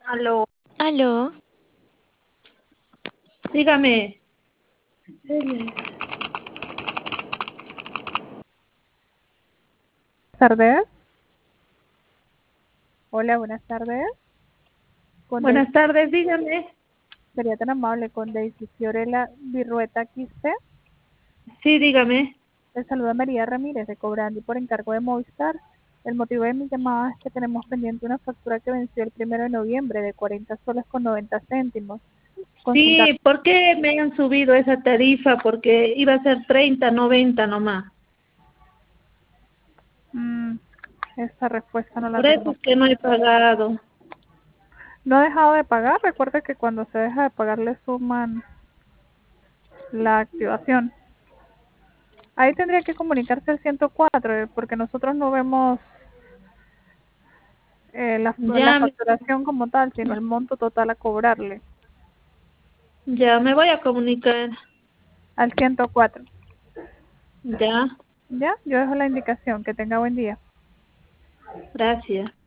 Aló, Aló, dígame. Tardes. Hola, buenas tardes. Con Buenas Daisy, tardes, dígame. sería tan amable con Daisy Fiorella Virrueta Quispe. Sí, dígame. Le saluda María Ramírez de Cobrandi por encargo de Movistar. El motivo de mi llamada es que tenemos pendiente una factura que venció el 1 de noviembre de 40 soles con 90 céntimos. Consultar. Sí, ¿por qué me han subido esa tarifa? Porque iba a ser 30, 90 nomás. Esta respuesta no la Por eso tengo. es que no he pagado. No ha dejado de pagar. Recuerde que cuando se deja de pagar le suman la activación. Ahí tendría que comunicarse al 104 porque nosotros no vemos la Ya, facturación como tal, sino el monto total a cobrarle ya me voy a comunicar. al 104. Ya, Ya, yo dejo la indicación. Que tenga buen día. gracias.